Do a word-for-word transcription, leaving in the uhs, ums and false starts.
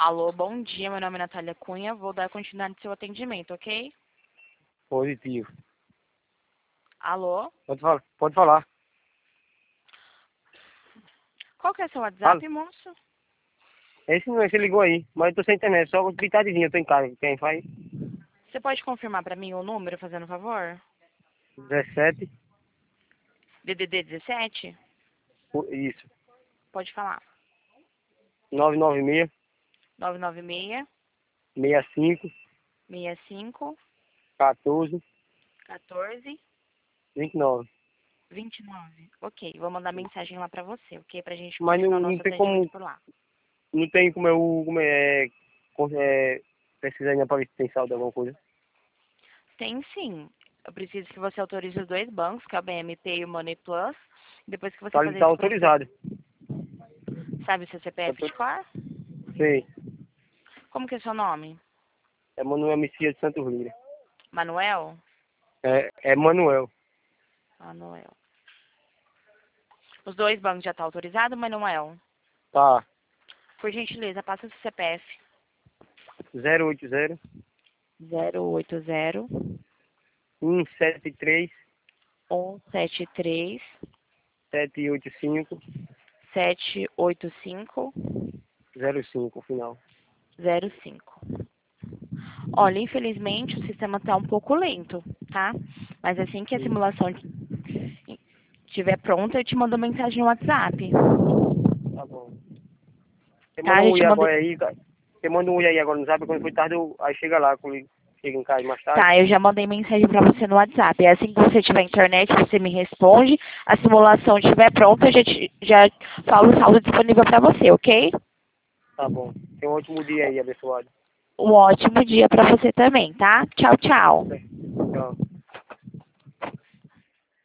Alô, bom dia, meu nome é Natália Cunha, vou dar continuidade no seu atendimento, ok? Positivo. Alô? Pode falar. Pode falar. Qual que é o seu Fala. WhatsApp, moço? Esse não, esse ligou aí. Mas eu tô sem internet, só com pitadezinha, eu tô em casa. Quem faz? Você pode confirmar pra mim o número, fazendo favor? dezessete. D D D dezessete? o- Isso. Pode falar. nove nove seis, nove nove seis, seis cinco, seis cinco, quatorze, quatorze, vinte e nove. vinte e nove. Ok, vou mandar mensagem lá pra você, ok? Pra gente Mas continuar não, o não nosso tem atendimento como. por lá. Não tem como eu. Como é. Como é pesquisar ainda pra ver se tem saldo alguma coisa. Tem sim. Eu preciso que você autorize os dois bancos, que é o B M T e o Money Plus. Depois que você Tá, ele fazer tá isso com você, autorizado. sabe o seu C P F de Autor- cor? Sei. Como que é seu nome? É Manuel Messias de Santos Lira. Manuel? É, é Manuel. Manuel. Os dois bancos já estão autorizados, Manuel? Tá. Por gentileza, passa o seu C P F. zero oito zero, zero oito zero, um sete três, um sete três, sete oito cinco, sete oito cinco, zero cinco final. zero cinco. Olha, infelizmente o sistema está um pouco lento, tá? Mas assim que a Hum. simulação estiver pronta, eu te mando mensagem no WhatsApp. Tá bom. Você Tá? manda A um gente oi manda... agora aí, cara. Você manda um oi aí agora no zap, quando for tarde, eu... aí chega lá, quando chega em casa mais tarde. Tá, eu já mandei mensagem pra você no WhatsApp. É assim que você tiver internet, você me responde. A simulação estiver pronta, eu já, te, já falo o saldo disponível pra você, ok? Tá bom. Tenha um ótimo dia aí, abençoado. Um ótimo dia pra você também, tá? Tchau, tchau. Tchau.